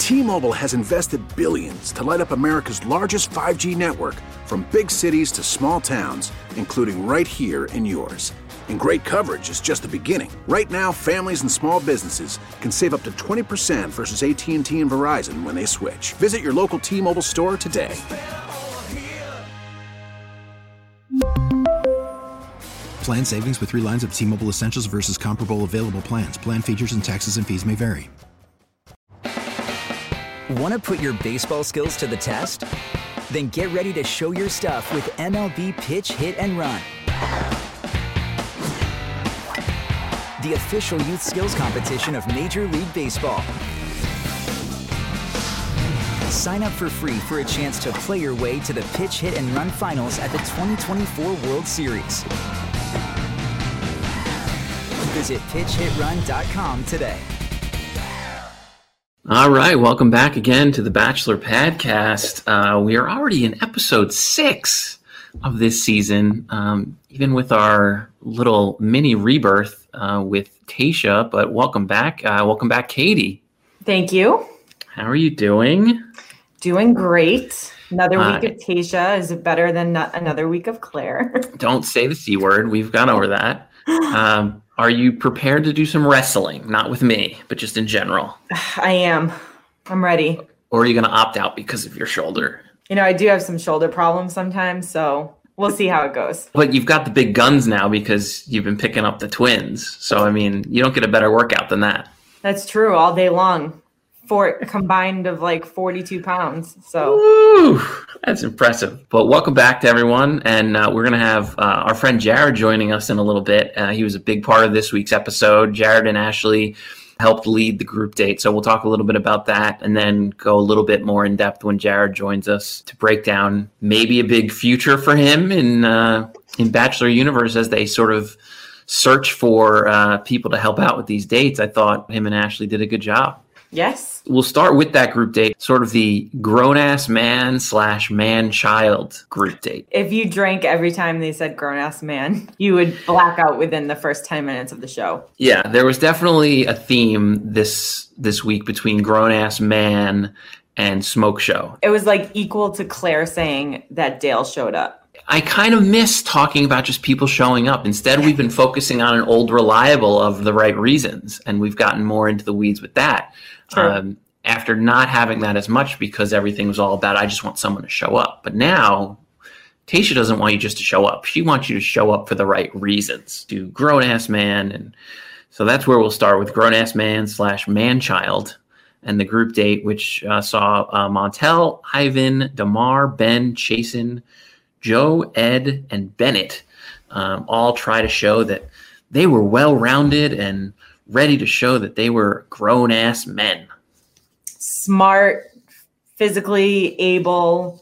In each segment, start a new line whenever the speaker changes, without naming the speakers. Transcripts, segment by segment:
T-Mobile has invested billions to light up America's largest 5G network, from big cities to small towns, including right here in yours. And great coverage is just the beginning. Right now, families and small businesses can save up to 20% versus AT&T and Verizon when they switch. Visit your local T-Mobile store today.
Plan savings with 3 lines of T-Mobile Essentials versus comparable available plans. Plan features and taxes and fees may vary.
Want to put your baseball skills to the test? Then get ready to show your stuff with MLB Pitch, Hit, and Run. The official youth skills competition of Major League Baseball. Sign up for free for a chance to play your way to the Pitch, Hit, and Run finals at the 2024 World Series. Visit pitchhitrun.com today.
All right, welcome back again to the Bachelor Podcast. We are already in episode 6 of this season, even with our little mini rebirth with Tayshia. But welcome back, Katie.
Thank you.
How are you doing?
Doing great. Another week of Tayshia is better than another week of Claire.
Don't say the C word. We've gone over that. Are you prepared to do some wrestling? Not with me, but just in general.
I am. I'm ready.
Or are you going to opt out because of your shoulder?
You know, I do have some shoulder problems sometimes, so we'll see how it goes.
But you've got the big guns now because you've been picking up the twins. So, I mean, you don't get a better workout than that.
That's true. All day long. Combined of like 42 pounds. So
Ooh, that's impressive. But welcome back to everyone. And we're going to have our friend Jared joining us in a little bit. He was a big part of this week's episode. Jared and Ashley helped lead the group date. So we'll talk a little bit about that and then go a little bit more in depth when Jared joins us to break down maybe a big future for him in Bachelor Universe as they sort of search for people to help out with these dates. I thought him and Ashley did a good job.
Yes.
We'll start with that group date, sort of the grown-ass man/man-child group date.
If you drank every time they said grown-ass man, you would black out within the first 10 minutes of the show.
Yeah, there was definitely a theme this week between grown-ass man and smoke show.
It was like equal to Claire saying that Dale showed up.
I kind of miss talking about just people showing up. Instead, we've been focusing on an old reliable of the right reasons, and we've gotten more into the weeds with that. After not having that as much because everything was all about, I just want someone to show up. But now, Tayshia doesn't want you just to show up. She wants you to show up for the right reasons. Do grown-ass man. And so that's where we'll start with grown-ass man/man-child and the group date, which saw Montel, Ivan, Damar, Ben, Chasen, Joe, Ed, and Bennett all try to show that they were well-rounded and ready to show that they were grown-ass men.
Smart, physically able,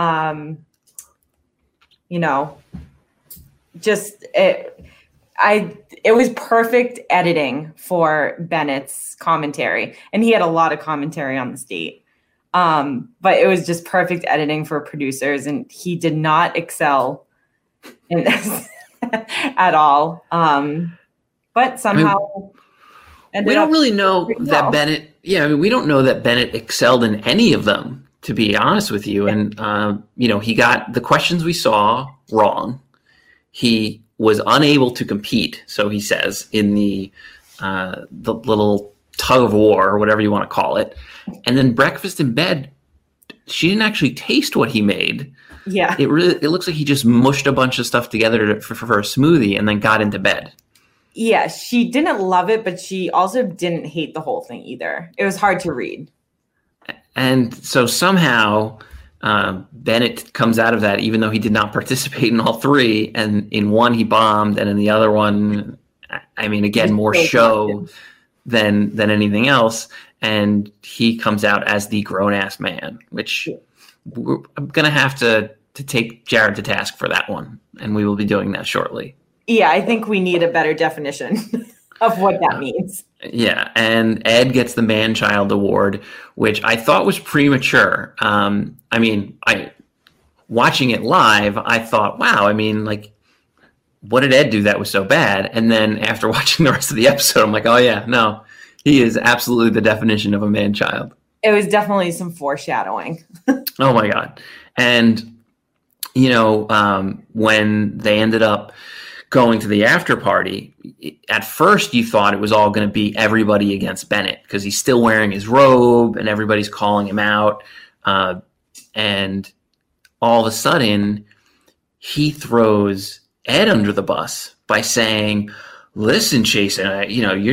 it was perfect editing for Bennett's commentary. And he had a lot of commentary on this date. But it was just perfect editing for producers, and he did not excel in this at all. But somehow
we don't really know that Bennett. Yeah, we don't know that Bennett excelled in any of them, to be honest with you. And he got the questions we saw wrong. He was unable to compete, so he says, in the little tug of war or whatever you want to call it. And then breakfast in bed, she didn't actually taste what he made.
Yeah,
it looks like he just mushed a bunch of stuff together for a smoothie and then got into bed.
Yeah, she didn't love it, but she also didn't hate the whole thing either. It was hard to read.
And so somehow Bennett comes out of that, even though he did not participate in all three. And in one, he bombed. And in the other one, I mean, again, more show than anything else. And he comes out as the grown-ass man, which I'm going to have to take Jared to task for that one. And we will be doing that shortly.
Yeah, I think we need a better definition of what that means.
Yeah, and Ed gets the Man-Child Award, which I thought was premature. Watching it live, I thought, wow, what did Ed do that was so bad? And then after watching the rest of the episode, I'm like, oh yeah, no, he is absolutely the definition of a man-child.
It was definitely some foreshadowing.
Oh my God. And, you know, when they ended up going to the after party, at first you thought it was all going to be everybody against Bennett because he's still wearing his robe and everybody's calling him out. And all of a sudden he throws Ed under the bus by saying, listen, Chasen,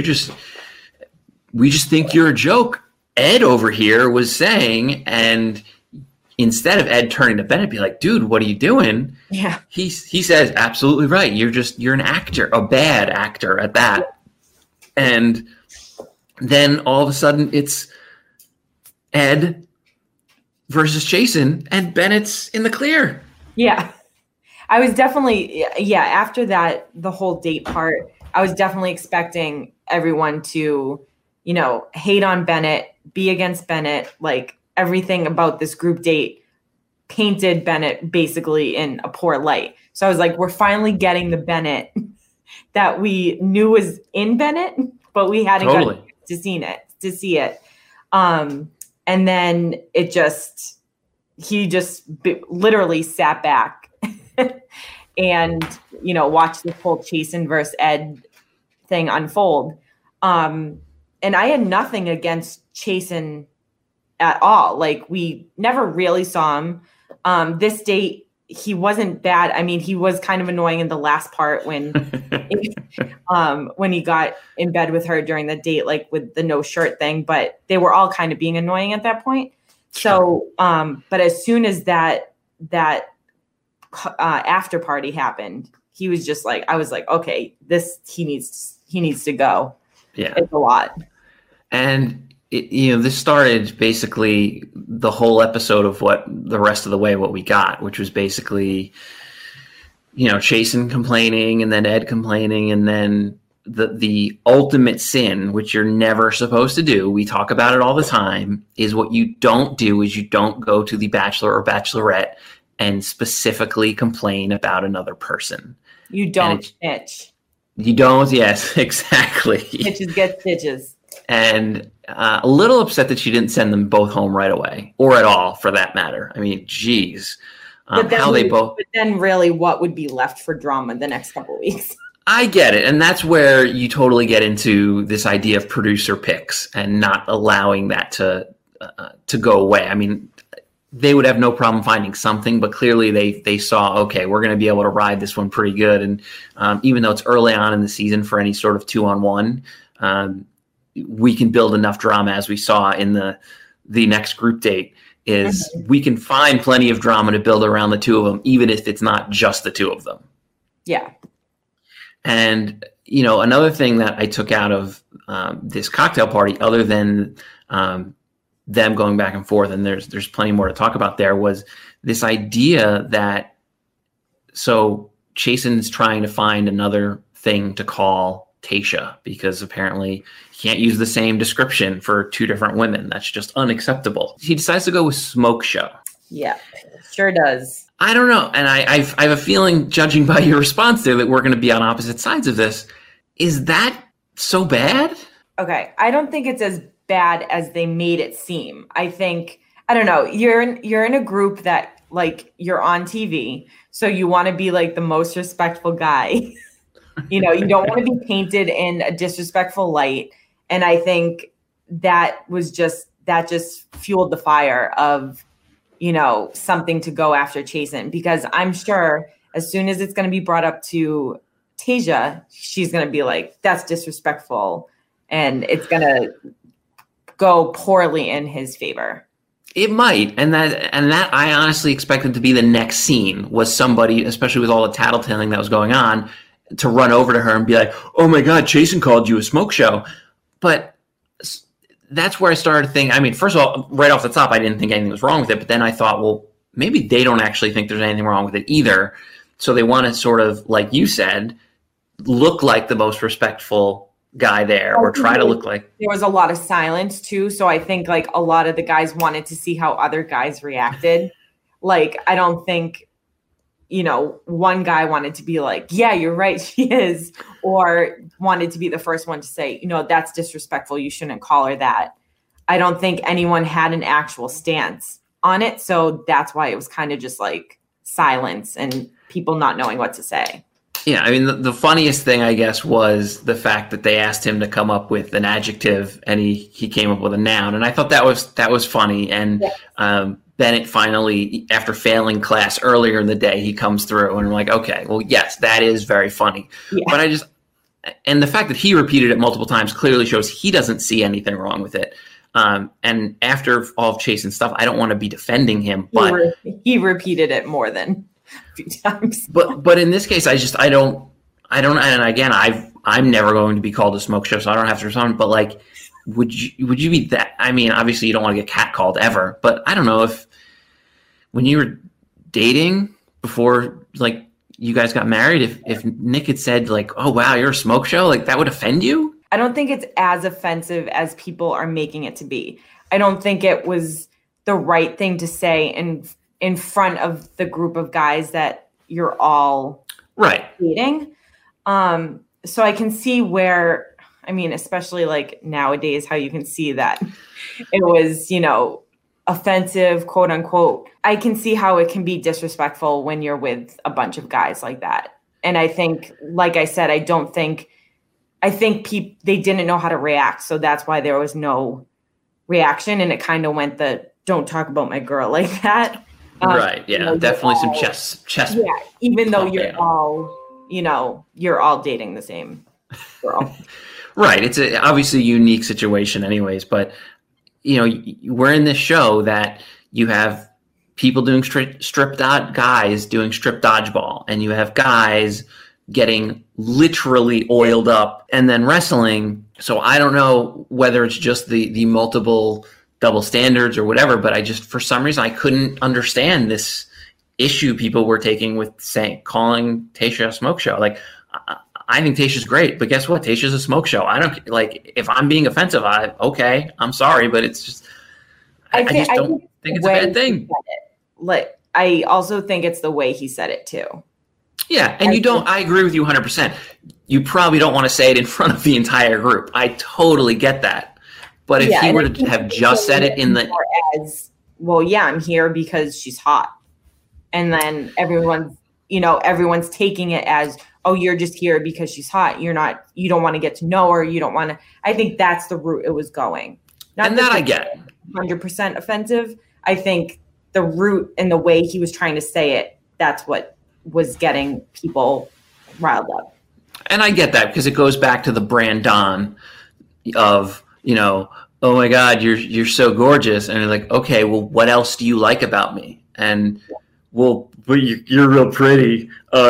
we just think you're a joke. Ed over here was saying, and instead of Ed turning to Bennett, be like, dude, what are you doing?
Yeah. He
says, absolutely right. You're an actor, a bad actor at that. And then all of a sudden it's Ed versus Chasen and Bennett's in the clear.
Yeah. I was definitely, after that, the whole date part, I was definitely expecting everyone to, you know, hate on Bennett, be against Bennett, like everything about this group date painted Bennett basically in a poor light. So I was like, we're finally getting the Bennett that we knew was in Bennett, but we hadn't gotten to see it. And then he just literally sat back and, you know, watched this whole Chasen versus Ed thing unfold. And I had nothing against Chasen at all. Like, we never really saw him. This date, he wasn't bad. I mean, he was kind of annoying in the last part when he got in bed with her during the date, like with the no shirt thing, but they were all kind of being annoying at that point. So, but as soon as that after party happened, he was just like, I was like, okay, he needs to go.
Yeah.
It's a lot.
And this started basically the whole episode of what we got, which was basically, you know, Chasen complaining and then Ed complaining, and then the ultimate sin, which you're never supposed to do, we talk about it all the time, is what you don't do is you don't go to the bachelor or bachelorette and specifically complain about another person.
You don't snitch.
You don't, yes, exactly.
Snitches get stitches.
And a little upset that she didn't send them both home right away, or at all, for that matter. I mean, geez.
But then really, what would be left for drama the next couple of weeks?
I get it. And that's where you totally get into this idea of producer picks and not allowing that to go away. I mean, they would have no problem finding something, but clearly they saw, okay, we're going to be able to ride this one pretty good. And even though it's early on in the season for any sort of 2-on-1, we can build enough drama, as we saw in the next group date, is we can find plenty of drama to build around the two of them, even if it's not just the two of them.
Yeah.
And, you know, another thing that I took out of this cocktail party, other than them going back and forth, and there's plenty more to talk about there, was this idea that, so Chasen's trying to find another thing to call Tayshia, because apparently he can't use the same description for two different women. That's just unacceptable. He decides to go with smoke show.
Yeah, sure does.
I don't know. And I have a feeling, judging by your response there, that we're going to be on opposite sides of this. Is that so bad?
Okay. I don't think it's as bad as they made it seem. I think, I don't know, you're in a group that, like, you're on TV, so you want to be like the most respectful guy. You know, you don't want to be painted in a disrespectful light. And I think that just fueled the fire of, you know, something to go after Chasen, because I'm sure as soon as it's going to be brought up to Tayshia, she's going to be like, that's disrespectful. And it's going to go poorly in his favor.
It might. And that I honestly expected to be the next scene, was somebody, especially with all the tattletaling that was going on, to run over to her and be like, oh my God, Chasen called you a smoke show. But that's where I started to think, I mean, first of all, right off the top, I didn't think anything was wrong with it. But then I thought, well, maybe they don't actually think there's anything wrong with it either. So they want to sort of, like you said, look like the most respectful guy there, or try to look like.
There was a lot of silence too. So I think, like, a lot of the guys wanted to see how other guys reacted. Like, I don't think, you know, one guy wanted to be like, yeah, you're right, she is, or wanted to be the first one to say, you know, that's disrespectful, you shouldn't call her that. I don't think anyone had an actual stance on it. So that's why it was kind of just like silence and people not knowing what to say.
Yeah, I mean, the funniest thing, I guess, was the fact that they asked him to come up with an adjective, and he came up with a noun, and I thought that was funny. And Bennett finally, after failing class earlier in the day, he comes through, and I'm like, okay, well, yes, that is very funny. Yeah. But and the fact that he repeated it multiple times clearly shows he doesn't see anything wrong with it. And after all of Chasen's stuff, I don't want to be defending him, but
he repeated it more than a few times.
But in this case, I don't. And again, I'm never going to be called a smoke show, so I don't have to respond. But like, would you be that? I mean, obviously you don't want to get catcalled ever, but I don't know if when you were dating before, like you guys got married, if Nick had said like, "Oh wow, you're a smoke show," like that would offend you.
I don't think it's as offensive as people are making it to be. I don't think it was the right thing to say in front of the group of guys that you're all dating. So I can see where, I mean, especially like nowadays, how you can see that it was, offensive, quote unquote. I can see how it can be disrespectful when you're with a bunch of guys like that. And I think, like I said, I think they didn't know how to react. So that's why there was no reaction. And it kind of went don't talk about my girl like that.
Right. Yeah. Definitely some chest.
Yeah. Even though you're all dating the same girl.
Right. It's obviously a unique situation anyways, but we're in this show that you have people doing strip guys doing strip dodgeball, and you have guys getting literally oiled up and then wrestling. So I don't know whether it's just the multiple double standards or whatever, but for some reason I couldn't understand this issue people were taking with calling Tayshia a smoke show. Like, I think Tayshia's great, but guess what? Tayshia's a smoke show. I don't like, if I'm being offensive, I'm sorry, but it's just, I just don't think it's a bad thing.
Like, I also think it's the way he said it too.
Yeah. And I agree with you 100%. You probably don't want to say it in front of the entire group. I totally get that. But if he were to have just said it in
I'm here because she's hot. And then everyone's taking it as, oh, you're just here because she's hot. You don't want to get to know her. You don't want to, I think that's the route it was going.
And that I get
100% offensive. I think the route and the way he was trying to say it, that's what was getting people riled up.
And I get that because it goes back to the Brandon of, oh my God, you're so gorgeous. And you're like, okay, well, what else do you like about me? And well, but you're real pretty.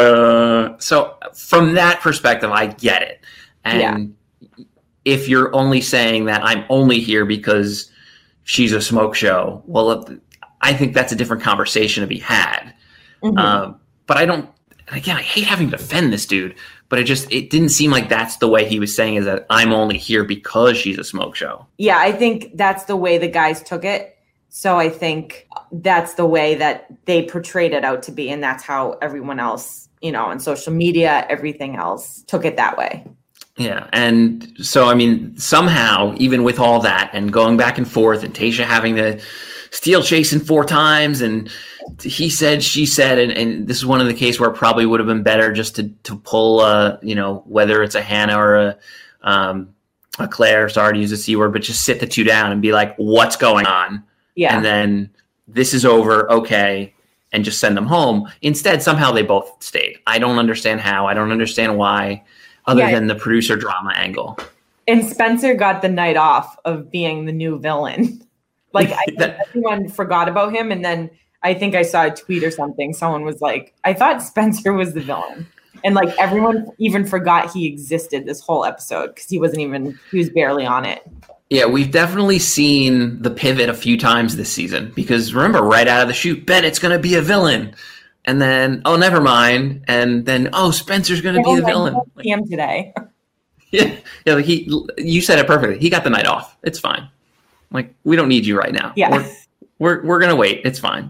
So from that perspective, I get it. And if you're only saying that I'm only here because she's a smoke show, well, I think that's a different conversation to be had. Mm-hmm. But I hate having to defend this dude, but it didn't seem like that's the way he was saying, is that I'm only here because she's a smoke show. Yeah,
I think that's the way the guys took it. So I think that's the way that they portrayed it out to be. And that's how everyone else, on social media, everything else took it that way.
Yeah. And so, I mean, somehow, even with all that and going back and forth and Tayshia having to steal Chasen 4 times and he said, she said, and this is one of the cases where it probably would have been better just to pull, whether it's a Hannah or a Claire, sorry to use a C word, but just sit the two down and be like, what's going on? Yeah. And then this is over. Okay. And just send them home. Instead, somehow they both stayed. I don't understand how. I don't understand why, other than the producer drama angle.
And Spencer got the night off of being the new villain. Like, everyone forgot about him. And then I think I saw a tweet or something. Someone was like, I thought Spencer was the villain. And like everyone even forgot he existed this whole episode because he was barely on it.
Yeah, we've definitely seen the pivot a few times this season because remember, right out of the chute, Bennett's going to be a villain. And then, oh, never mind. And then, oh, Spencer's going to be the villain.
Him today.
Yeah, like you said it perfectly. He got the night off. It's fine. Like, we don't need you right now.
Yeah.
We're going to wait. It's fine.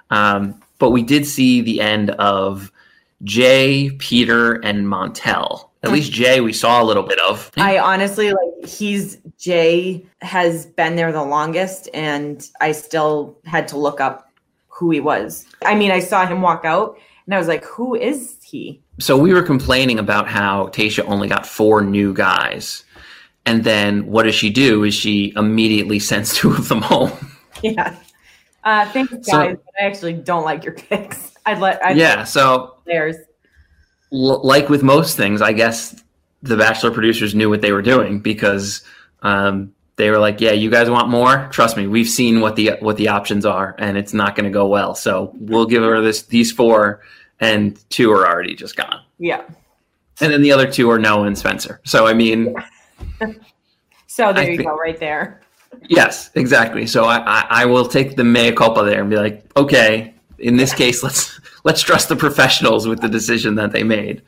But we did see the end of Jay, Peter, and Montel. At least Jay, we saw a little bit of.
I honestly, Jay has been there the longest, and I still had to look up who he was. I mean, I saw him walk out, and I was like, who is he?
So we were complaining about how Tayshia only got 4 new guys. And then what does she do is she immediately sends 2 of them home.
Yeah. Thanks, guys. But I actually don't like your picks.
Like with most things, I guess the Bachelor producers knew what they were doing because they were like, yeah, you guys want more? Trust me, we've seen what the options are, and it's not going to go well. So we'll give her these 4, and 2 are already just gone.
Yeah.
And then the other 2 are Noah and Spencer. So, I mean...
So there you go, right there.
Yes, exactly. So I will take the mea culpa there and be like, okay, in this case, let's trust the professionals with the decision that they made.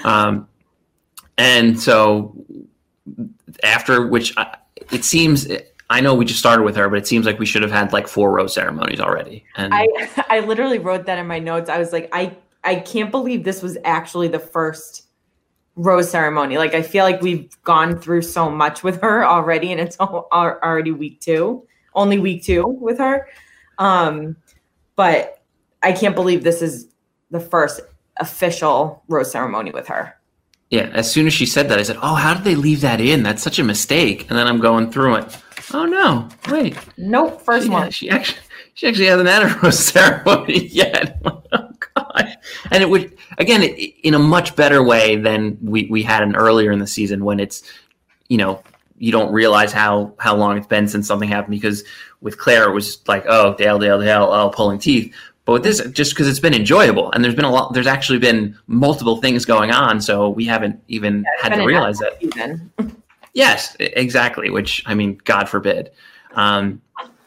And so after which it seems, I know we just started with her, but it seems like we should have had 4 rose ceremonies already. And
I literally wrote that in my notes. I was like, I can't believe this was actually the first rose ceremony. I feel like we've gone through so much with her already, and it's already only week 2 with her. But I can't believe this is the first official rose ceremony with her.
Yeah. As soon as she said that, I said, oh, how did they leave that in? That's such a mistake. And then I'm going through it. Oh no, wait.
Nope. First one.
She actually hasn't had a rose ceremony yet. Oh God. And it would, again, in a much better way than we had an earlier in the season when it's, you don't realize how long it's been since something happened, because with Claire, it was like, oh, Dale, pulling teeth. But with this, just because it's been enjoyable, and there's actually been multiple things going on, so we haven't even had to realize that. Yes, exactly. Which, I mean, God forbid. And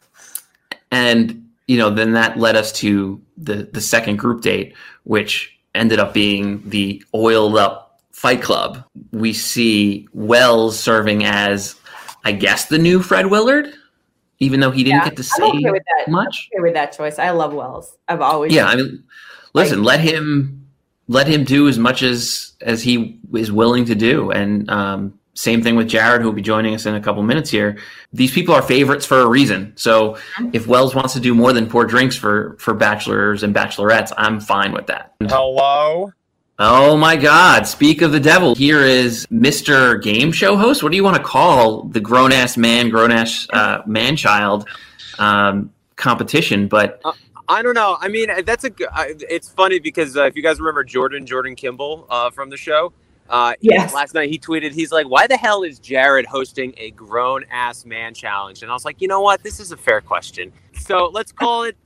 then that led us to the second group date, which ended up being the oiled up Fight Club. We see Wells serving as, I guess, the new Fred Willard, even though he didn't get to say much.
I'm okay with that choice. I love Wells. I've always.
Yeah, I mean, listen, let him do as much as he is willing to do, and same thing with Jared, who will be joining us in a couple minutes here. These people are favorites for a reason. So if Wells wants to do more than pour drinks for bachelors and bachelorettes, I'm fine with that.
Hello?
Oh my God. Speak of the devil. Here is Mr. Game Show host. What do you want to call the grown-ass man-child competition? But
I don't know. I mean, it's funny because if you guys remember Jordan Kimball from the show,
yes.
Last night he tweeted, he's like, why the hell is Jared hosting a grown-ass man challenge? And I was like, you know what? This is a fair question. So let's call it,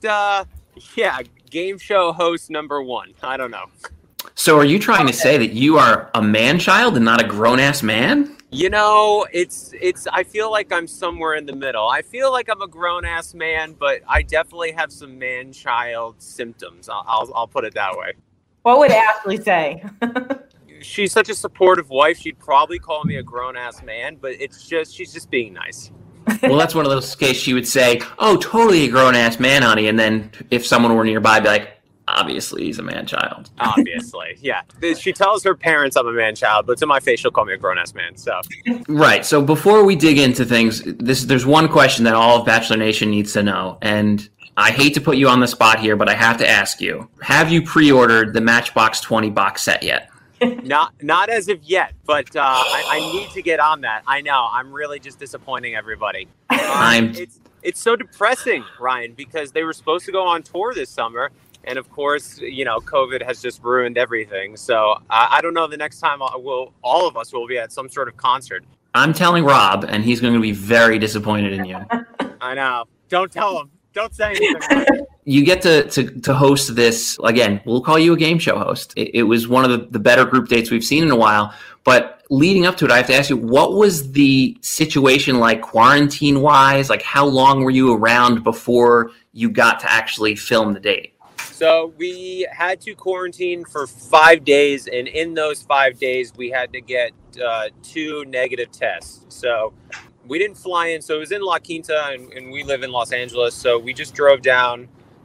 game show host number 1. I don't know.
So are you trying to say that you are a man-child and not a grown-ass man?
It's. I feel like I'm somewhere in the middle. I feel like I'm a grown-ass man, but I definitely have some man-child symptoms. I'll put it that way.
What would Ashley say?
She's such a supportive wife. She'd probably call me a grown-ass man, but she's just being nice.
Well, that's one of those cases she would say, oh, totally a grown-ass man, honey. And then if someone were nearby, be like, obviously he's a man-child.
Obviously, yeah. She tells her parents I'm a man-child, but to my face, she'll call me a grown-ass man. So,
right. So before we dig into things, there's one question that all of Bachelor Nation needs to know. And I hate to put you on the spot here, but I have to ask you, have you pre-ordered the Matchbox 20 box set yet?
Not as of yet, but I need to get on that. I know. I'm really just disappointing everybody. It's so depressing, Ryan, because they were supposed to go on tour this summer. And of course, COVID has just ruined everything. So I don't know. The next time all of us will be at some sort of concert.
I'm telling Rob, and he's going to be very disappointed in you.
I know. Don't tell him. Don't say anything.
You get to host this, again, we'll call you a game show host. It was one of the better group dates we've seen in a while. But leading up to it, I have to ask you, what was the situation like quarantine-wise? Like, how long were you around before you got to actually film the date?
So we had to quarantine for 5 days, and in those 5 days, we had to get 2 negative tests. So we didn't fly in. So it was in La Quinta, and we live in Los Angeles. So we just drove down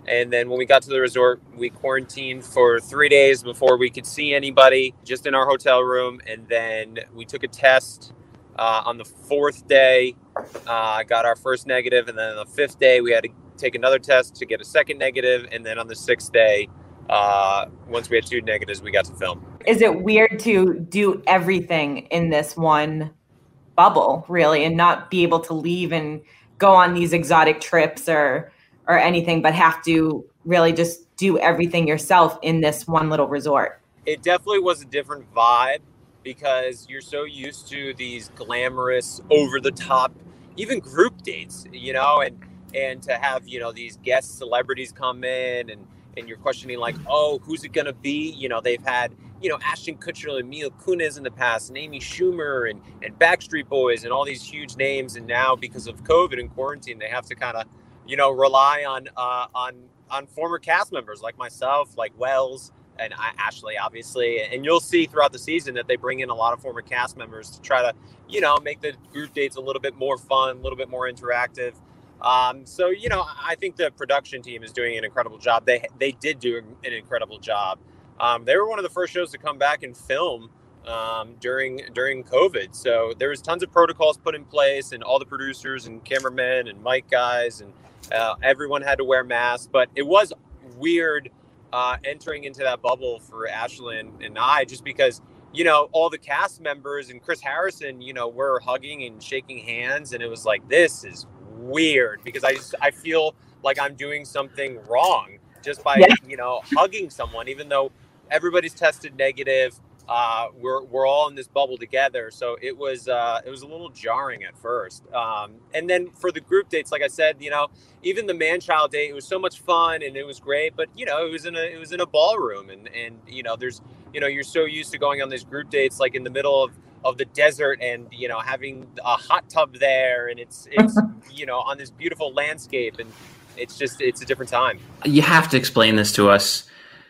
And then when we got to the resort, we quarantined for 3 days before we could see anybody, just in our hotel room. And then we took a test on the 4th day, got our first negative. And then on the 5th day, we had to take another test to get a second negative. And then on the 6th day, once we had 2 negatives, we got to film.
Is it weird to do everything in this one bubble, really, and not be able to leave and go on these exotic trips or anything, but have to really just do everything yourself in this one little resort?
It definitely was a different vibe because you're so used to these glamorous, over the top, even group dates, and to have, these guest celebrities come in and you're questioning like, oh, who's it going to be? They've had, Ashton Kutcher and Mila Kunis in the past, and Amy Schumer and Backstreet Boys and all these huge names. And now because of COVID and quarantine, they have to kind of, rely on former cast members like myself, like Wells and Ashley, obviously. And you'll see throughout the season that they bring in a lot of former cast members to try to, make the group dates a little bit more fun, a little bit more interactive. So, I think the production team is doing an incredible job. They did do an incredible job. They were one of the first shows to come back and film during COVID. So there was tons of protocols put in place, and all the producers and cameramen and mic guys and everyone had to wear masks. But it was weird entering into that bubble for Ashley and I, just because, all the cast members and Chris Harrison, were hugging and shaking hands. And it was like, this is weird, because I feel like I'm doing something wrong just by, hugging someone, even though everybody's tested negative. We're all in this bubble together. So it was a little jarring at first. And then for the group dates, like I said, even the man-child date, it was so much fun and it was great, but it was in a ballroom and there's, you're so used to going on these group dates, like in the middle of the desert and, having a hot tub there, and it's on this beautiful landscape, and it's a different time.
You have to explain this to us.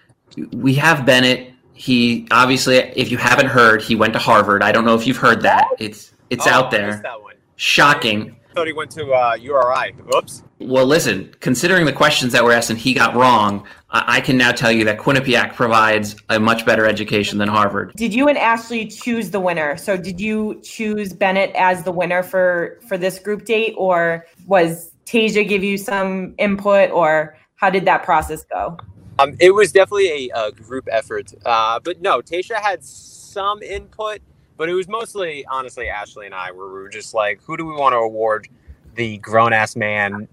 We have Bennett. He obviously, if you haven't heard, he went to Harvard. I don't know if you've heard that. It's out there.
I missed that one.
Shocking.
I thought he went to URI. Whoops.
Well, listen, considering the questions that were asked and he got wrong, I can now tell you that Quinnipiac provides a much better education than Harvard.
Did you and Ashley choose the winner? So did you choose Bennett as the winner for this group date, or was Tasia give you some input, or how did that process go?
It was definitely a group effort, but no, Tasia had some input, but it was mostly, honestly, Ashley and I, where we were just like, who do we want to award the grown-ass man,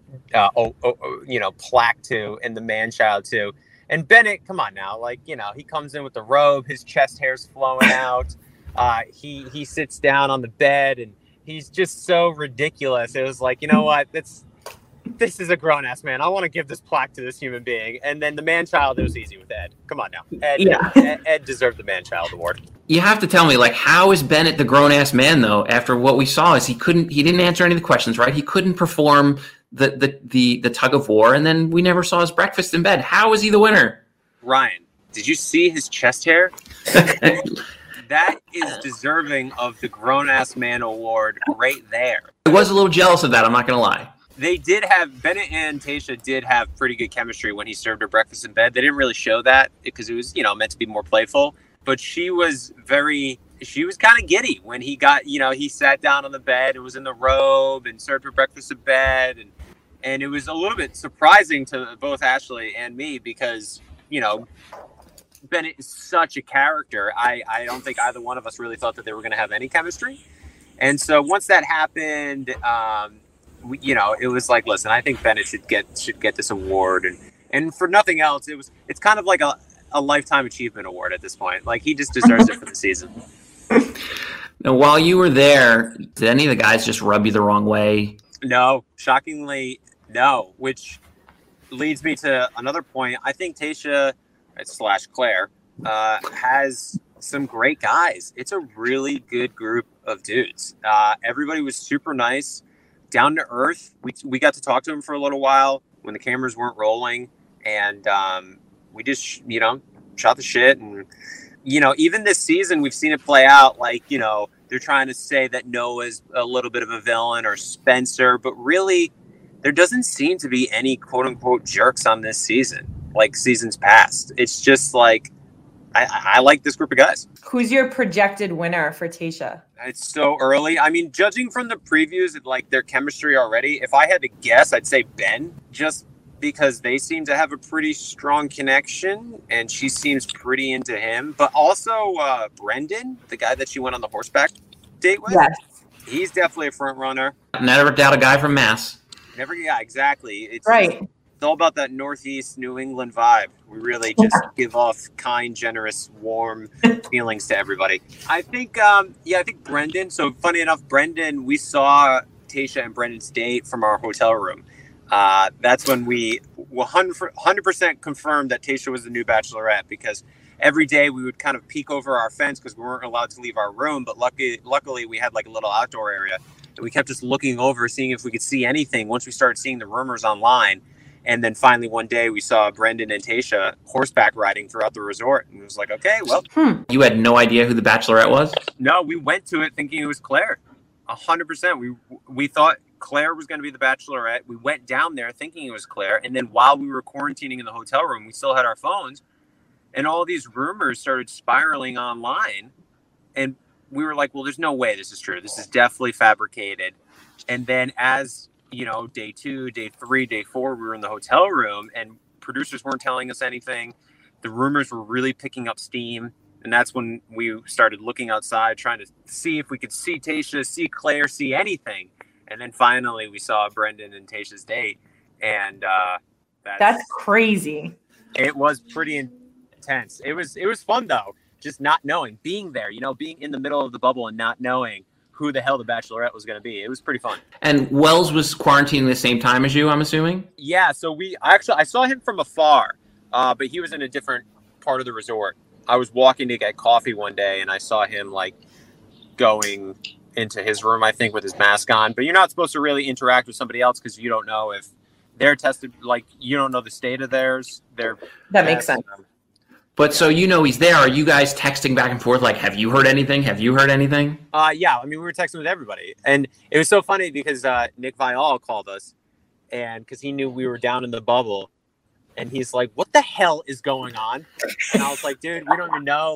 plaque to, and the man-child to? And Bennett, come on now, he comes in with the robe, his chest hair's flowing out, he sits down on the bed, and he's just so ridiculous. It was like, you know what, this is a grown-ass man. I want to give this plaque to this human being. And then the man-child, it was easy with Ed. Come on now. Ed deserved the man-child award.
You have to tell me, how is Bennett the grown-ass man, though, after what we saw? Is he didn't answer any of the questions, right? He couldn't perform the tug of war, and then we never saw his breakfast in bed. How is he the winner?
Ryan, did you see his chest hair? That is deserving of the grown-ass man award right there.
I was a little jealous of that, I'm not going to lie.
They did have, Bennett and Tasia did have pretty good chemistry when he served her breakfast in bed. They didn't really show that because it was, meant to be more playful. But she was kind of giddy when he got, he sat down on the bed and was in the robe and served her breakfast in bed. And it was a little bit surprising to both Ashley and me because, Bennett is such a character. I don't think either one of us really thought that they were going to have any chemistry. And so once that happened, it was like, listen, I think Bennett should get this award, and for nothing else, it's kind of like a lifetime achievement award at this point. Like, he just deserves it for the season.
Now, while you were there, did any of the guys just rub you the wrong way?
No, shockingly, no. Which leads me to another point. I think Tasia / Claire has some great guys. It's a really good group of dudes. Everybody was super nice. Down to earth. We got to talk to him for a little while when the cameras weren't rolling, and we just shot the shit. And even this season we've seen it play out, they're trying to say that Noah's a little bit of a villain or Spencer, but really there doesn't seem to be any quote unquote jerks on this season, like seasons past. It's just like, I like this group of guys.
Who's your projected winner for Tayshia?
It's so early. I mean, judging from the previews, like their chemistry already, if I had to guess, I'd say Ben, just because they seem to have a pretty strong connection and she seems pretty into him. But also Brendan, the guy that she went on the horseback date with.
Yes.
He's definitely a front runner.
Never doubt a guy from Mass.
Yeah, exactly. It's
right.
It's all about that Northeast New England vibe. We really just give off kind, generous, warm feelings to everybody. I think Brendan. So funny enough, Brendan, we saw Tayshia and Brendan's date from our hotel room. That's when we 100% confirmed that Tayshia was the new Bachelorette, because every day we would kind of peek over our fence because we weren't allowed to leave our room. But luckily we had like a little outdoor area, and we kept just looking over, seeing if we could see anything once we started seeing the rumors online. And then finally one day we saw Brendan and Tayshia horseback riding throughout the resort. And it was like, okay, well.
You had no idea who the Bachelorette was?
No, we went to it thinking it was Claire. 100%. We thought Claire was going to be the Bachelorette. We went down there thinking it was Claire. And then while we were quarantining in the hotel room, we still had our phones. And all these rumors started spiraling online. And we were like, well, there's no way this is true. This is definitely fabricated. And then as day 2, day 3, day 4, we were in the hotel room and producers weren't telling us anything. The rumors were really picking up steam. And that's when we started looking outside, trying to see if we could see Tayshia, see Claire, see anything. And then finally we saw Brendan and Tayshia's date. And
that's crazy.
It was pretty intense. It was fun though, just not knowing, being there, being in the middle of the bubble and not knowing who the hell the Bachelorette was going to be. It was pretty fun.
And Wells was quarantining the same time as you, I'm assuming?
Yeah, so I saw him from afar, but he was in a different part of the resort. I was walking to get coffee one day, and I saw him, going into his room, I think, with his mask on. But you're not supposed to really interact with somebody else because you don't know if they're tested, you don't know the state of theirs.
That makes sense.
But so he's there. Are you guys texting back and forth? Have you heard anything? Have you heard anything?
Yeah. I mean, we were texting with everybody. And it was so funny because Nick Viall called us, and because he knew we were down in the bubble. And he's like, what the hell is going on? And I was like, dude, we don't even know.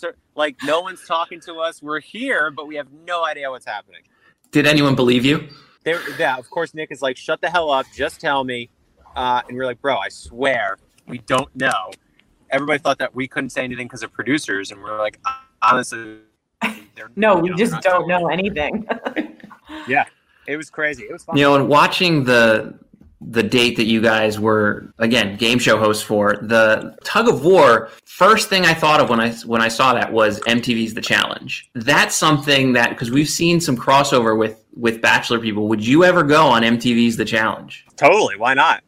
No one's talking to us. We're here, but we have no idea what's happening.
Did anyone believe you?
Yeah, of course, Nick is like, shut the hell up. Just tell me. And we're like, bro, I swear we don't know. Everybody thought that we couldn't say anything because of producers, and we're like, honestly,
we just don't know anything.
Yeah, it was crazy. It was fun.
And watching the date that you guys were, again, game show hosts for, the tug of war, first thing I thought of when I saw that was MTV's The Challenge. That's something that, because we've seen some crossover with Bachelor people, would you ever go on MTV's The Challenge?
Totally. Why not?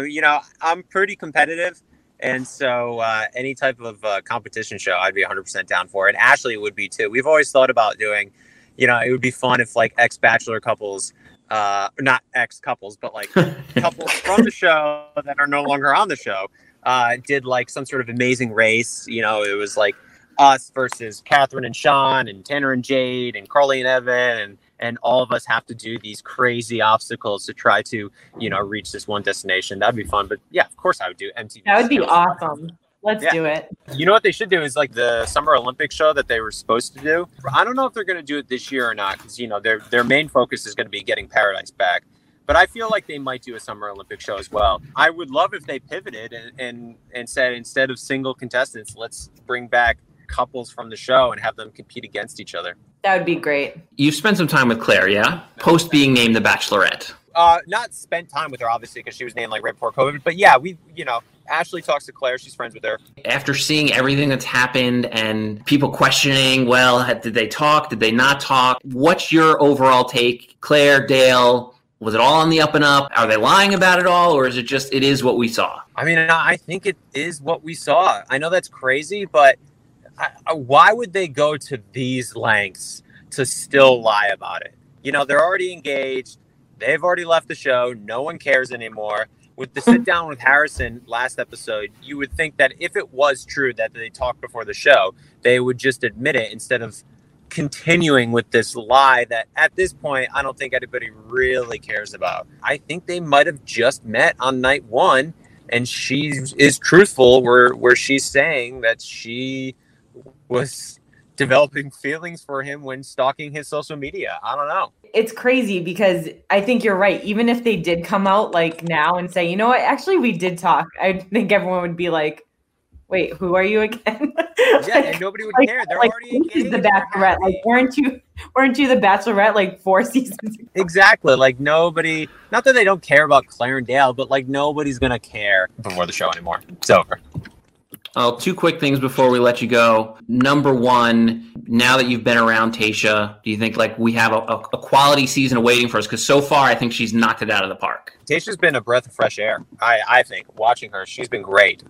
I'm pretty competitive. And so any type of competition show, I'd be 100% down for. And Ashley would be too. We've always thought about doing, it would be fun if ex-Bachelor couples, not ex-couples, but couples from the show that are no longer on the show, did some sort of amazing race. It was us versus Catherine and Sean and Tanner and Jade and Carly and Evan, and all of us have to do these crazy obstacles to try to, reach this one destination. That'd be fun. But yeah, of course I would do MTV.
That would be awesome. Let's do it.
You know what they should do is the Summer Olympics show that they were supposed to do. I don't know if they're going to do it this year or not, because, their main focus is going to be getting Paradise back. But I feel like they might do a Summer Olympic show as well. I would love if they pivoted and said, instead of single contestants, let's bring back couples from the show and have them compete against each other.
That would be great.
You've spent some time with Claire, yeah? Post being named the Bachelorette.
Not spent time with her, obviously, because she was named right before COVID. But yeah, Ashley talks to Claire. She's friends with her.
After seeing everything that's happened and people questioning, well, did they talk? Did they not talk? What's your overall take? Claire, Dale, was it all on the up and up? Are they lying about it all? Or is it just, it is what we saw?
I mean, I think it is what we saw. I know that's crazy, but why would they go to these lengths to still lie about it? They're already engaged. They've already left the show. No one cares anymore. With the sit down with Harrison last episode, you would think that if it was true that they talked before the show, they would just admit it instead of continuing with this lie that at this point, I don't think anybody really cares about. I think they might have just met on night one, and she is truthful where she's saying that she was developing feelings for him when stalking his social media. I don't know.
It's crazy because I think you're right. Even if they did come out like now and say, you know what, actually we did talk, I think everyone would be like, wait, who are you again?
Yeah, and nobody would care. They're already engaged.
The Bachelorette. Like, weren't you the Bachelorette like 4 seasons ago?
Exactly. Like nobody, not that they don't care about Clarendale, but like nobody's gonna care before the show anymore. It's over.
Oh, 2 quick things before we let you go. Number one, now that you've been around Tayshia, do you think like we have a quality season awaiting for us? Because so far, I think she's knocked it out of the park.
Tayshia's been a breath of fresh air. I think watching her, she's been great.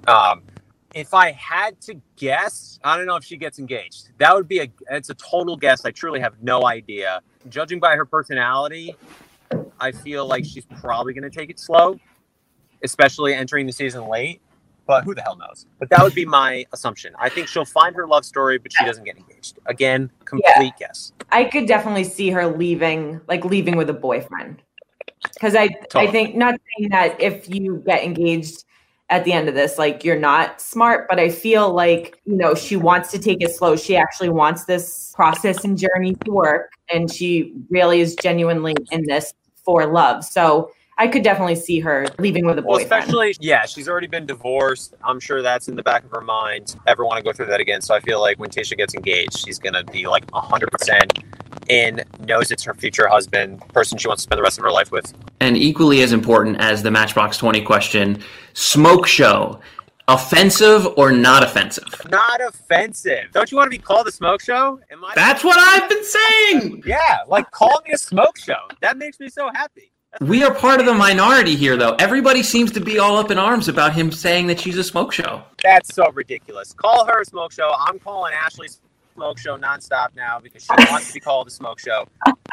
If I had to guess, I don't know if she gets engaged. That would be it's a total guess. I truly have no idea. Judging by her personality, I feel like she's probably going to take it slow, especially entering the season late. But who the hell knows? But that would be my assumption. I think she'll find her love story, but she doesn't get engaged. Again, complete guess.
I could definitely see her leaving with a boyfriend. Because I think, not saying that if you get engaged at the end of this, like you're not smart, but I feel like, you know, she wants to take it slow. She actually wants this process and journey to work, and she really is genuinely in this for love. So I could definitely see her leaving with a boyfriend.
Well, especially, she's already been divorced. I'm sure that's in the back of her mind. Ever want to go through that again? So I feel like when Tayshia gets engaged, she's going to be like 100% in, knows it's her future husband, person she wants to spend the rest of her life with.
And equally as important as the Matchbox 20 question, smoke show, offensive or not offensive?
Not offensive. Don't you want to be called a smoke show?
That's what I've been saying.
Yeah, like call me a smoke show. That makes me so happy.
We are part of the minority here, though. Everybody seems to be all up in arms about him saying that she's a smoke show.
That's so ridiculous. Call her a smoke show. I'm calling Ashley smoke show nonstop now because she wants to be called a smoke show.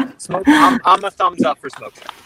I'm a thumbs up for smoke show.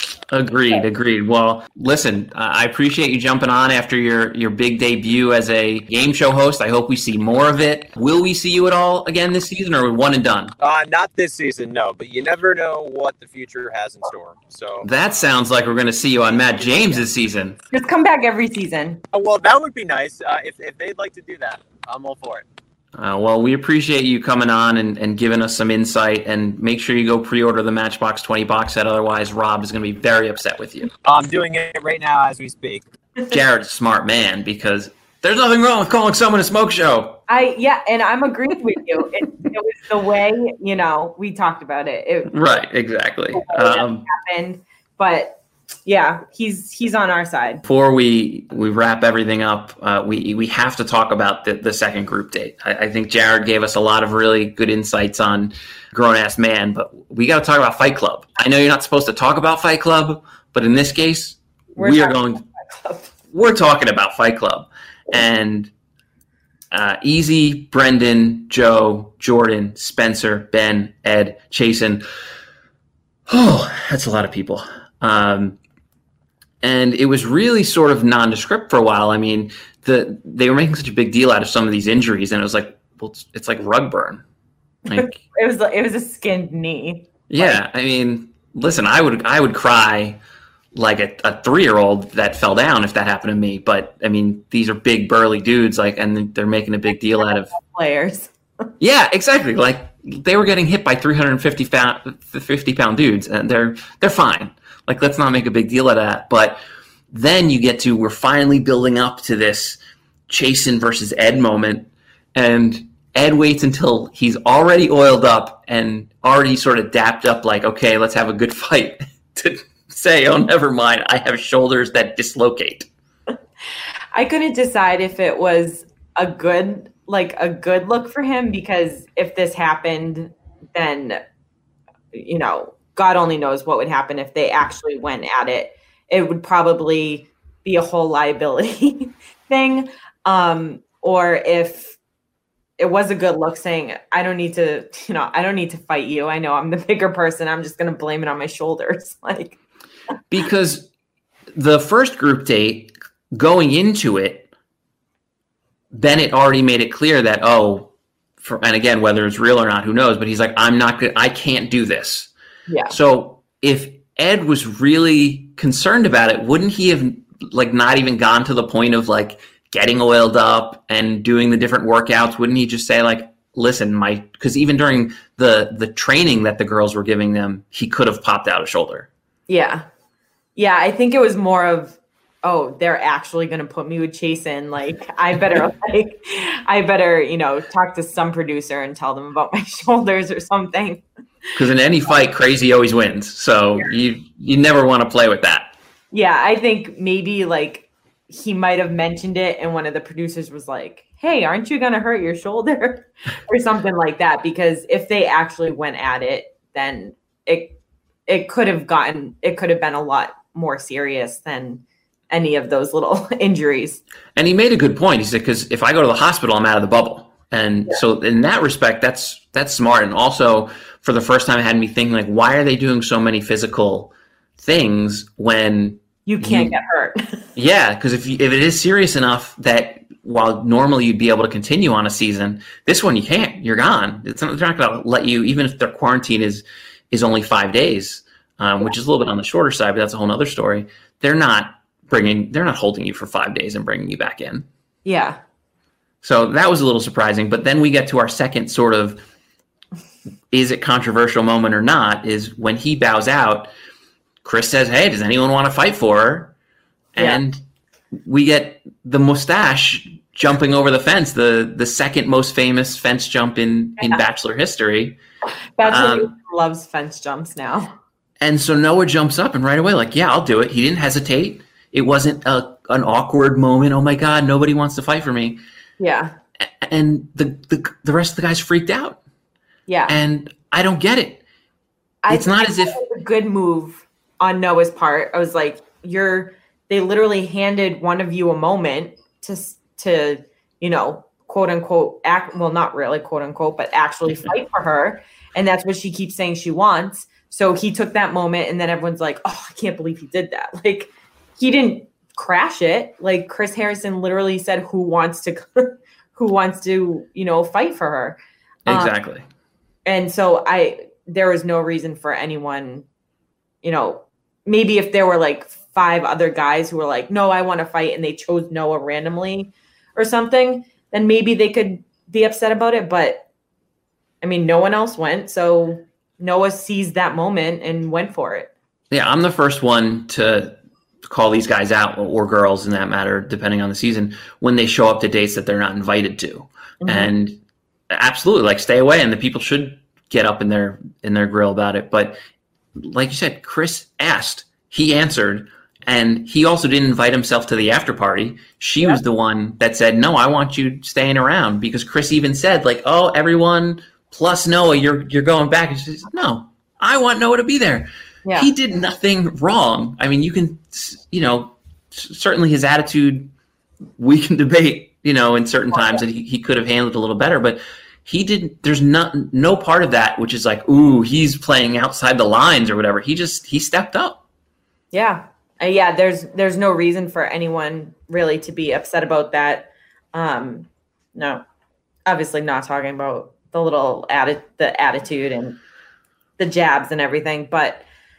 Agreed. Well, listen, I appreciate you jumping on after your big debut as a game show host. I hope we see more of it. Will we see you at all again this season, or are we one and done?
Not this season, no. But you never know what the future has in store. So
that sounds like we're going to see you on Matt James this season.
Just come back every season.
Well, that would be nice. If they'd like to do that, I'm all for it.
Well, we appreciate you coming on and giving us some insight, and make sure you go pre-order the Matchbox 20 box set. Otherwise, Rob is going to be very upset with you.
I'm doing it right now as we speak.
Jared's a smart man because there's nothing wrong with calling someone a smoke show.
And I'm agreeing with you. It was the way, we talked about it.
Right, exactly.
Happened, but yeah, he's on our side.
Before we wrap everything up, we have to talk about the second group date. I think Jared gave us a lot of really good insights on Grown Ass Man, but we got to talk about Fight Club. I know you're not supposed to talk about Fight Club, but in this case, we're talking about Fight Club. And Easy, Brendan, Joe, Jordan, Spencer, Ben, Ed, Chasen. Oh, that's a lot of people. And it was really sort of nondescript for a while. I mean, they were making such a big deal out of some of these injuries, and it was like, well, it's like rug burn. Like
it was a skinned knee.
Yeah, I mean, listen, I would cry like a 3-year-old that fell down if that happened to me. But I mean, these are big burly dudes, and they're making a big deal out of
players.
Yeah, exactly. Like they were getting hit by 350-pound dudes, and they're fine. Like, let's not make a big deal out of that. But then you get to, we're finally building up to this Chasen versus Ed moment. And Ed waits until he's already oiled up and already sort of dapped up, like, okay, let's have a good fight, to say, oh, never mind, I have shoulders that dislocate.
I couldn't decide if it was a good look for him, because if this happened, then, God only knows what would happen if they actually went at it. It would probably be a whole liability thing. Or if it was a good look, saying, I don't need to fight you. I know I'm the bigger person. I'm just going to blame it on my shoulders.
Because the first group date, going into it, Bennett already made it clear that, and again, whether it's real or not, who knows, but he's like, I can't do this.
Yeah.
So if Ed was really concerned about it, wouldn't he have like not even gone to the point of like getting oiled up and doing the different workouts? Wouldn't he just say like, listen, because even during the training that the girls were giving them, he could have popped out a shoulder.
Yeah. Yeah. I think it was more of, oh, they're actually going to put me with Chasen. Like, I better, talk to some producer and tell them about my shoulders or something.
Because in any fight, crazy always wins. So you never want to play with that.
Yeah. I think maybe like he might have mentioned it and one of the producers was like, hey, aren't you going to hurt your shoulder or something like that? Because if they actually went at it, then it could have been a lot more serious than any of those little injuries. And
he made a good point. He said, because if I go to the hospital, I'm out of the bubble. And so in that respect, that's smart. And also for the first time, it had me thinking like, why are they doing so many physical things when
you can't get hurt?
Yeah. Because if it is serious enough that while normally you'd be able to continue on a season, this one you can't, you're gone. They're not going to let you, even if their quarantine is only 5 days, which is a little bit on the shorter side, but that's a whole nother story. They're not holding you for 5 days and bringing you back in.
Yeah.
So that was a little surprising. But then we get to our second sort of, is it controversial moment or not, is when he bows out, Chris says, hey, does anyone want to fight for her? And we get the mustache jumping over the fence, the second most famous fence jump in Bachelor history.
Bachelor loves fence jumps now.
And so Noah jumps up and right away, like, yeah, I'll do it. He didn't hesitate. It wasn't an awkward moment. Oh my God, nobody wants to fight for me.
Yeah.
And the rest of the guys freaked out.
Yeah.
And I don't get it. It's not as if
it was a good move on Noah's part. I was like, they literally handed one of you a moment to quote unquote act, well, not really quote unquote, but actually fight for her. And that's what she keeps saying she wants. So he took that moment and then everyone's like, oh, I can't believe he did that. Like, he didn't crash it. Like, Chris Harrison literally said, who wants to fight for her.
Exactly.
And so there was no reason for anyone, maybe if there were like 5 other guys who were like, no, I want to fight, and they chose Noah randomly or something, then maybe they could be upset about it. But I mean, no one else went. So Noah seized that moment and went for it.
Yeah, I'm the first one to call these guys out, or girls in that matter, depending on the season, when they show up to dates that they're not invited to. Mm-hmm. And absolutely, like, stay away. And the people should get up in their grill about it. But like you said, Chris asked, he answered, and he also didn't invite himself to the after party. She was the one that said, no, I want you staying around, because Chris even said, like, oh, everyone plus Noah, you're going back. And she says, no, I want Noah to be there. Yeah. He did nothing wrong. I mean, you can, certainly his attitude, we can debate, in certain times that he could have handled a little better, but he didn't. There's no part of that which is like, ooh, he's playing outside the lines or whatever. He stepped up.
Yeah. There's no reason for anyone really to be upset about that. No, obviously not talking about the little the attitude and the jabs and everything, but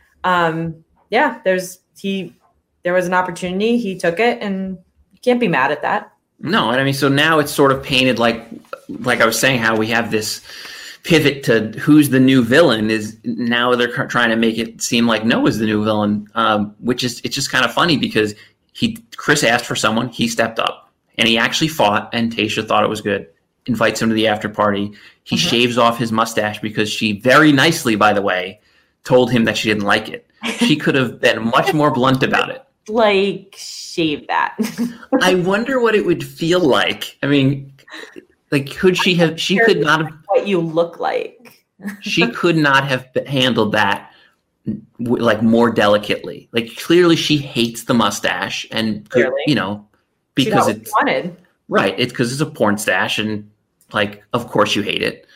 there was an opportunity. He took it, and you can't be mad at that.
No, and I mean, so now it's sort of painted like I was saying, how we have this pivot to who's the new villain. Is now they're trying to make it seem like Noah's the new villain, it's just kind of funny because Chris asked for someone, he stepped up, and he actually fought, and Tayshia thought it was good. Invites him to the after party. He shaves off his mustache because she very nicely, by the way, told him that she didn't like it. She could have been much more blunt about it.
Like, shave that.
I wonder what it would feel like. I mean, like, she could not have.
What you look like.
She could not have handled that like more delicately. Like, clearly she hates the mustache, and because it's
wanted.
Right. It's because it's a porn stash, and like, of course you hate it.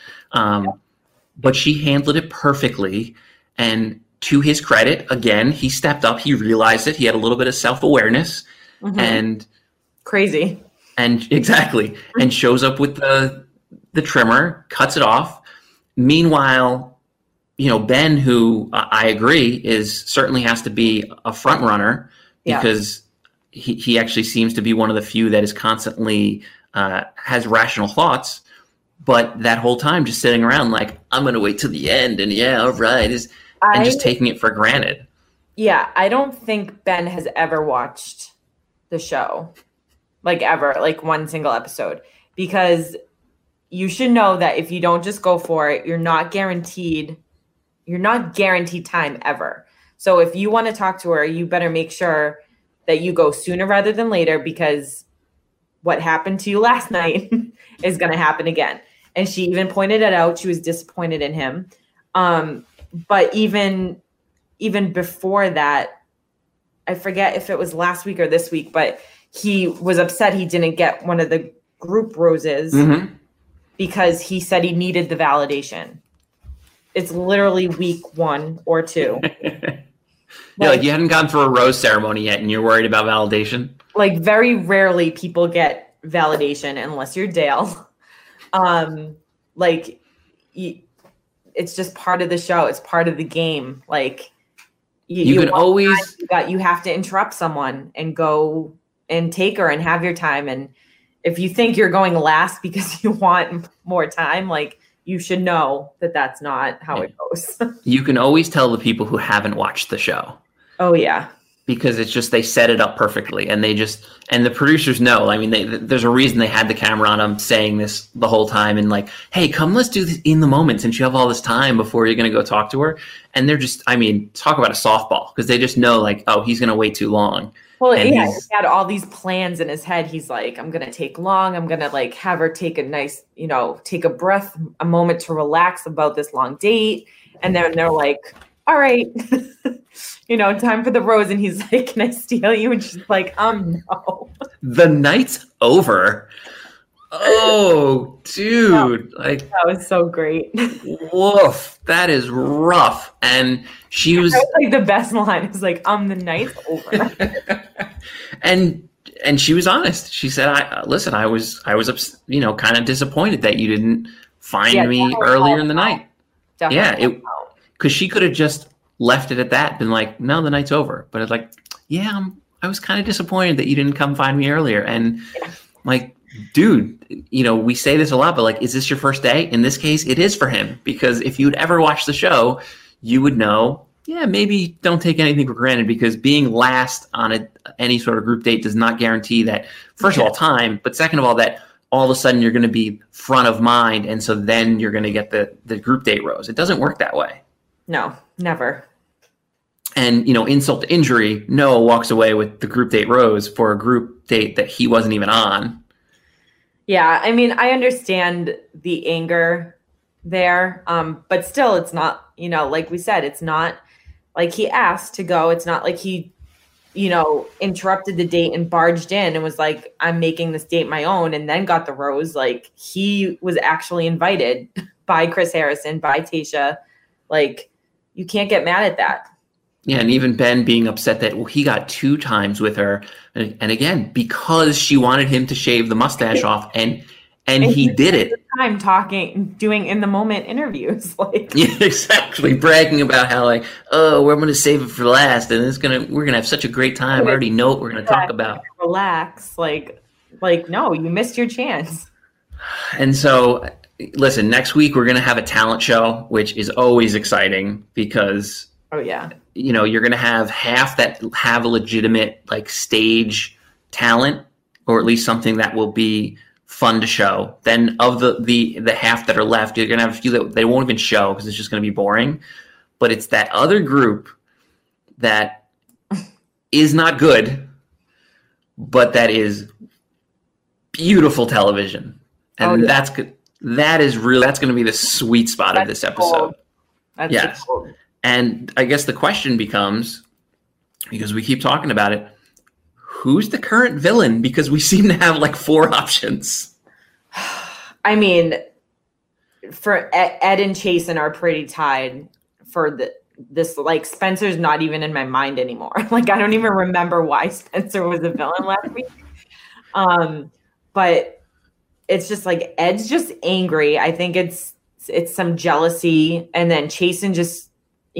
But she handled it perfectly, and to his credit, again, he stepped up. He realized it. He had a little bit of self-awareness, and
crazy.
And exactly. And shows up with the the trimmer, cuts it off. Meanwhile, Ben, who I agree certainly has to be a front runner because he actually seems to be one of the few that is constantly has rational thoughts, but that whole time just sitting around like, I'm going to wait till the end and all right, and just taking it for granted.
Yeah, I don't think Ben has ever watched the show, like ever, like one single episode, because you should know that if you don't just go for it, you're not guaranteed time ever. So if you want to talk to her, you better make sure that you go sooner rather than later, because what happened to you last night is going to happen again. And she even pointed it out. She was disappointed in him. But even before that, I forget if it was last week or this week, but he was upset he didn't get one of the group roses because he said he needed the validation. It's literally week 1 or 2.
Like you hadn't gone through a rose ceremony yet and you're worried about validation?
Like very rarely people get validation unless you're Dale. It's just part of the show. It's part of the game. Like you have to interrupt someone and go and take her and have your time. And if you think you're going last because you want more time, like you should know that that's not how it goes.
You can always tell the people who haven't watched the show.
Oh yeah.
Because it's just, they set it up perfectly and the producers know. I mean, there's a reason they had the camera on them saying this the whole time and like, hey, come, let's do this in the moment since you have all this time before you're going to go talk to her. And they're just, I mean, talk about a softball, because they just know like, oh, he's going to wait too long.
Well, he had all these plans in his head. He's like, I'm going to take long. I'm going to like have her take a nice, take a breath, a moment to relax about this long date. And then they're like, all right, time for the rose. And he's like, can I steal you? And she's like, no.
The night's over. Oh, dude. Like,
that was so great.
Woof. That is rough. And she was
like the best line. It was like, the night's over.
and she was honest. She said, I was kind of disappointed that you didn't find me earlier in the night.
Definitely.
Yeah. Because she could have just left it at that, been like, no, the night's over. But it's like, I was kind of disappointed that you didn't come find me earlier. And like, dude, we say this a lot, but like, is this your first day? In this case, it is for him. Because if you'd ever watched the show, you would know, maybe don't take anything for granted, because being last on any sort of group date does not guarantee that, first of all, time, but second of all, that all of a sudden you're going to be front of mind. And so then you're going to get the group date rose. It doesn't work that way.
No, never.
And, insult to injury, Noah walks away with the group date rose for a group date that he wasn't even on.
Yeah, I mean, I understand the anger there, but still, it's not, like we said, it's not like he asked to go. It's not like he, interrupted the date and barged in and was like, I'm making this date my own, and then got the rose. Like, he was actually invited by Chris Harrison, by Tayshia. Like, you can't get mad at that.
Yeah, and even Ben being upset that he got 2 times with her, and again, because she wanted him to shave the mustache off, and he did it.
Time doing in the moment interviews, like
yeah, exactly, bragging about how like, oh, we're going to save it for last, and we're gonna have such a great time. I already know what we're going to talk about.
Relax, like no, you missed your chance.
And so, listen, next week we're going to have a talent show, which is always exciting because.
Oh yeah.
You're going to have half that have a legitimate like stage talent, or at least something that will be fun to show. Then of the half that are left, you're going to have a few that they won't even show because it's just going to be boring. But it's that other group that is not good, but that is beautiful television. And that's good. That's going to be the sweet spot of this episode.
That's
yes.
Cool.
And I guess the question becomes, because we keep talking about it, who's the current villain? Because we seem to have like 4 options.
I mean, for Ed and Chasen are pretty tied for this. Like, Spencer's not even in my mind anymore. Like, I don't even remember why Spencer was a villain last week. But it's just like Ed's just angry. I think it's some jealousy, and then Chasen just,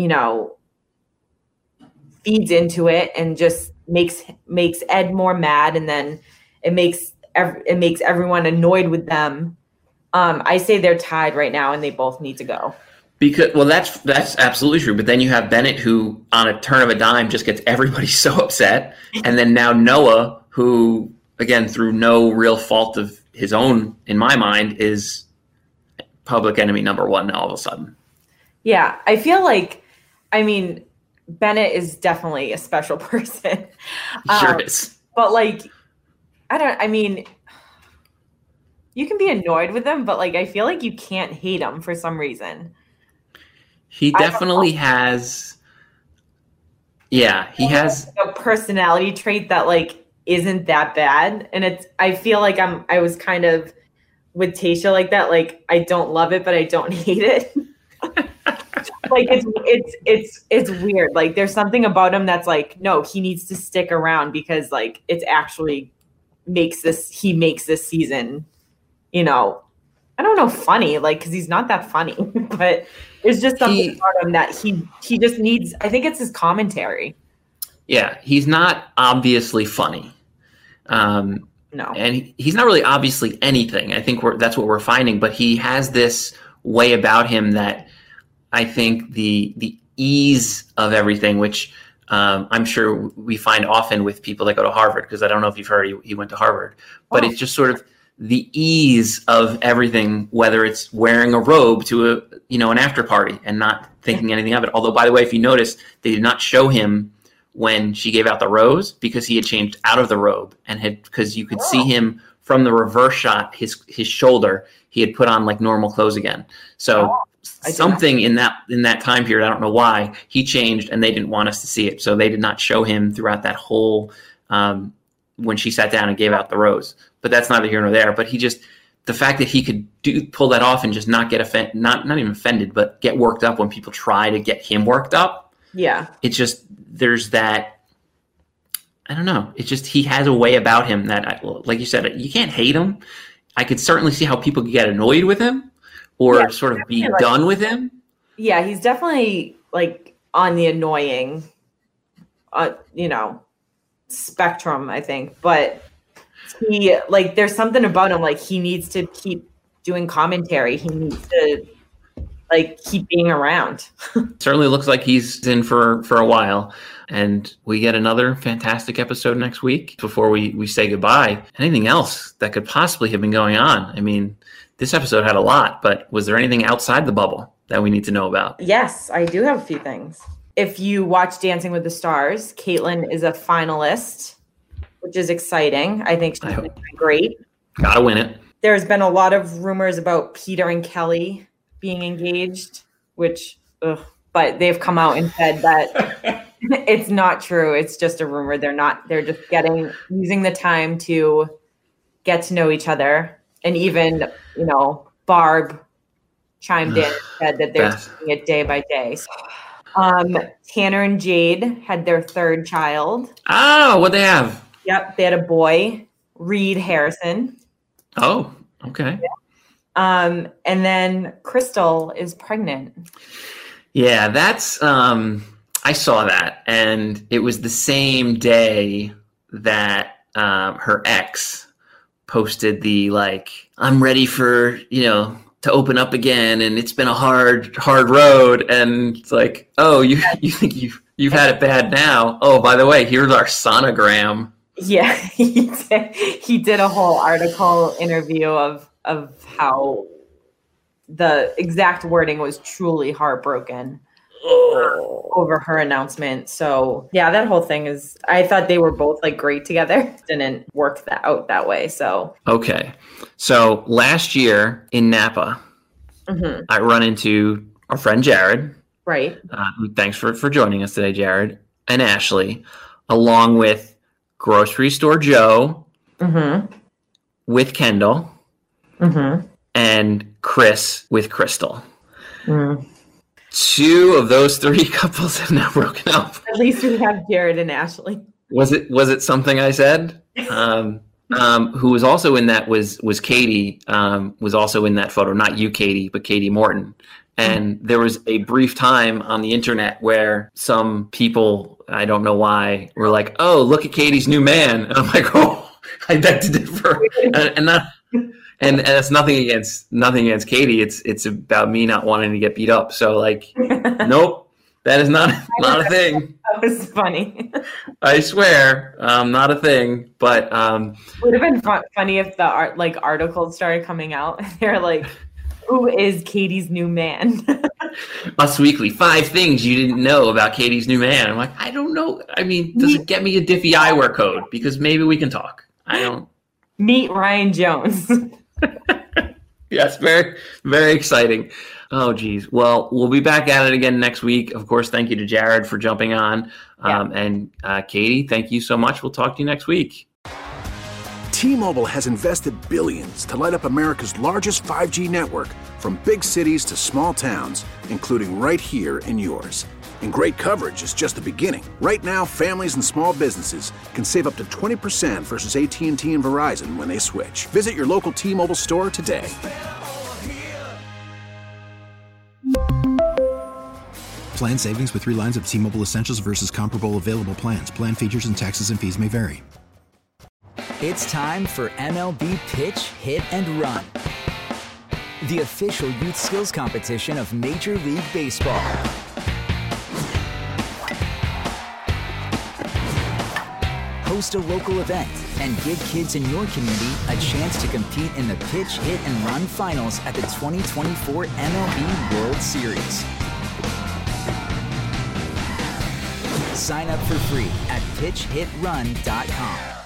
feeds into it and just makes Ed more mad, and then it makes everyone annoyed with them. I say they're tied right now, and they both need to go.
Because that's absolutely true. But then you have Bennett, who on a turn of a dime just gets everybody so upset, and then now Noah, who again through no real fault of his own, in my mind, is public enemy number one all of a sudden. Yeah,
I feel like, Bennett is definitely a special person.
Sure is.
But you can be annoyed with him, but I feel like you can't hate him for some reason.
He definitely has. Yeah, he has
a personality trait that isn't that bad, and I feel like I was kind of with Tayshia like that. I don't love it, but I don't hate it. It's weird. There's something about him that's no, he needs to stick around because it's actually makes this season, I don't know, funny, because he's not that funny, but there's just something about him that he just needs. I think it's his commentary.
Yeah, he's not obviously funny.
No,
and he's not really obviously anything. I think that's what we're finding, but he has this way about him that I think the ease of everything, which I'm sure we find often with people that go to Harvard, because I don't know if you've heard he went to Harvard, but it's just sort of the ease of everything, whether it's wearing a robe to an after party and not thinking anything of it. Although, by the way, if you notice, they did not show him when she gave out the rose because he had changed out of the robe because you could see him from the reverse shot, his shoulder, he had put on normal clothes again. So something in that time period, I don't know why, he changed and they didn't want us to see it. So they did not show him throughout that whole when she sat down and gave out the rose. But that's neither here nor there. But the fact that he could pull that off and just not get offended, not even offended, but get worked up when people try to get him worked up.
Yeah.
It's just, there's that, I don't know. It's just, he has a way about him that, like you said, you can't hate him. I could certainly see how people could get annoyed with him or sort of be done with him.
Yeah, he's definitely on the annoying, spectrum, I think. But he there's something about him, he needs to keep doing commentary. He needs to keep being around.
Certainly looks like he's in for a while. And we get another fantastic episode next week. Before we say goodbye, anything else that could possibly have been going on? This episode had a lot, but was there anything outside the bubble that we need to know about?
Yes, I do have a few things. If you watch Dancing with the Stars, Caitlyn is a finalist, which is exciting. I think she's doing great.
Gotta win it.
There's been a lot of rumors about Peter and Kelly being engaged, but they've come out and said that it's not true. It's just a rumor. They're just using the time to get to know each other. And even, Barb chimed in and said that they're taking it day by day. Tanner and Jade had their third child.
Oh, what'd they have?
Yep, they had a boy, Reed Harrison.
Oh, okay.
And then Crystal is pregnant.
Yeah, that's I saw that, and it was the same day that her ex posted the I'm ready for to open up again, and it's been a hard road, and it's oh, you think you've had it bad now? Oh, by the way, here's our sonogram.
Yeah, he did a whole article interview of how the exact wording was truly heartbroken over her announcement. So yeah, that whole thing is, I thought they were both great together. Didn't work that out that way. So
okay, so last year in Napa, I run into our friend Jared.
Right.
Thanks for joining us today, Jared and Ashley, along with Grocery Store Joe, with Kendall, and Chris with Crystal. Two of those three couples have now broken up.
At least we have Jared and Ashley.
Was it something I said? who was also in that was Katie, was also in that photo. Not you, Katie, but Katie Morton. And there was a brief time on the internet where some people, I don't know why, were like, "Oh, look at Katie's new man." And I'm like, "Oh, I beg to differ." And that's nothing against Katie. It's about me not wanting to get beat up. So like, nope, that is not a thing.
That was funny.
I swear, not a thing. But
would have been funny if the articles started coming out. They're like, "Who is Katie's new man?"
Us Weekly, 5 things you didn't know about Katie's new man. I'm like, I don't know. I mean, does it get me a Diffie eyewear code? Because maybe we can talk. I don't.
Meet Ryan Jones.
Yes, very, very exciting. Oh, geez. Well, we'll be back at it again next week. Of course, thank you to Jared for jumping on. And Katie, thank you so much. We'll talk to you next week.
T-Mobile has invested billions to light up America's largest 5G network, from big cities to small towns, including right here in yours. And great coverage is just the beginning. Right now, families and small businesses can save up to 20% versus AT&T and Verizon when they switch. Visit your local T-Mobile store today.
Plan savings with 3 lines of T-Mobile Essentials versus comparable available plans. Plan features and taxes and fees may vary.
It's time for MLB Pitch, Hit, and Run, the official youth skills competition of Major League Baseball. Host a local event and give kids in your community a chance to compete in the Pitch, Hit, and Run finals at the 2024 MLB World Series. Sign up for free at pitchhitrun.com.